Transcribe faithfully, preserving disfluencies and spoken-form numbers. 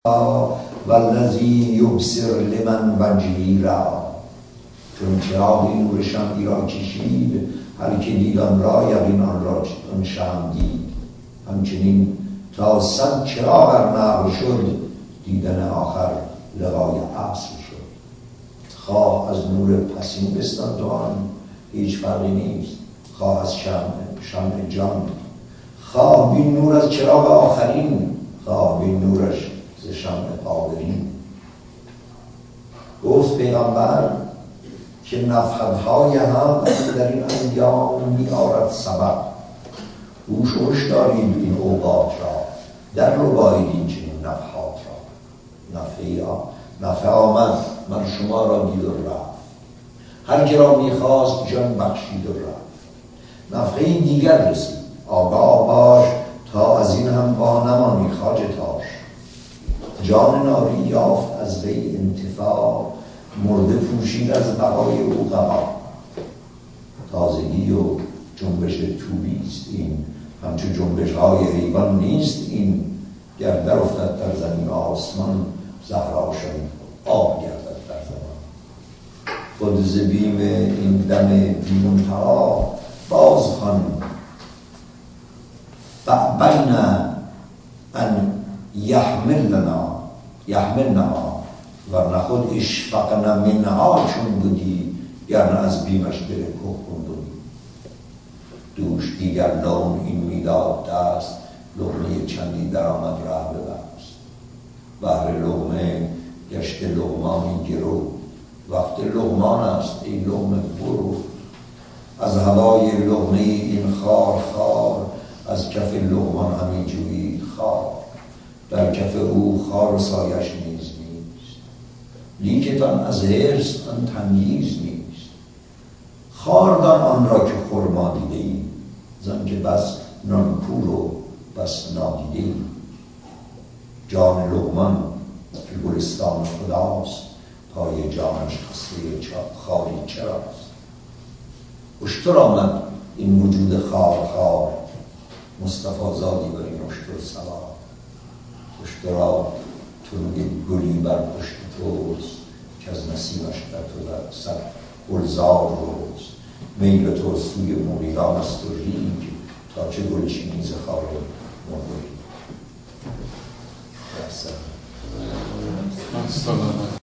والذی یبصر لمن وجهی را، چون چراغی نور شمعی را کشید، هر که دید آن را یقین آن را آن شمع دید. همچنین تا صد چراغ ار نقل شد، دیدن آخر لقای اصل شد. خواه از نور پسین بستان تو آن، هیچ فرقی نیست. خواه از شمع شمع جان، خواه بین نور از چراغ آخرین، خواه بین نورش ز شمع قابرین. گفت پیغمبر که نفحت‌های حق در این ایام می آرد سبب. هوش هوش دارید این اوقات را، در ربایید این چنین نفحات را. نفحی نفح آمد من شما را دید و رفت، هر که را می خواست جان بخشید و رفت. نفحی دیگر رسید آگاه باش، تا از این هم با نمانی خواجه تاش. جان ناری یافت از وی انتفاع، مرده پوشید از بقای او قبا. تازگی و جنبش طوبیست این، همچون جنبش های حیوان نیست این. گر در افتد در زمین آسمان، زهراشان آب گردد در زمان. خود ز بیم این دم بی‌منتهی باز خوان، فأبین ان یحملنا یحملنا، ورنه خود اشفقن منها چون بودی، گرنه از بیمش دل که کن بودی. دوش دیگر لون این میداد دست، لقمه چندی در آمد ره ببست. بهر لقمه گشت لقمانی گرو، وقت لقمان است ای لقمه برو. از هوای لقمه این خار خار، از کف لقمان همی جویید خار. در کف او خار و سایش نیز نیست، لیکتان از حرص آن تمییز نیست. خاردان آن را که خرما دیده ای، زن که بس نانکور و بس نادیده ای. جان لقمان که گلستان خداست، پای جانش خسته خاری چراست. اشتر آمد این وجود خار خار، مصطفی زادی بر این اشتر سوار. اشترا تنگ گلی بر پشت توست، که از نسیمش در تو در سر گلزار روست. میل تو سوی مغیران است و ریگ، تا چه گلچینی ز خار مرغ.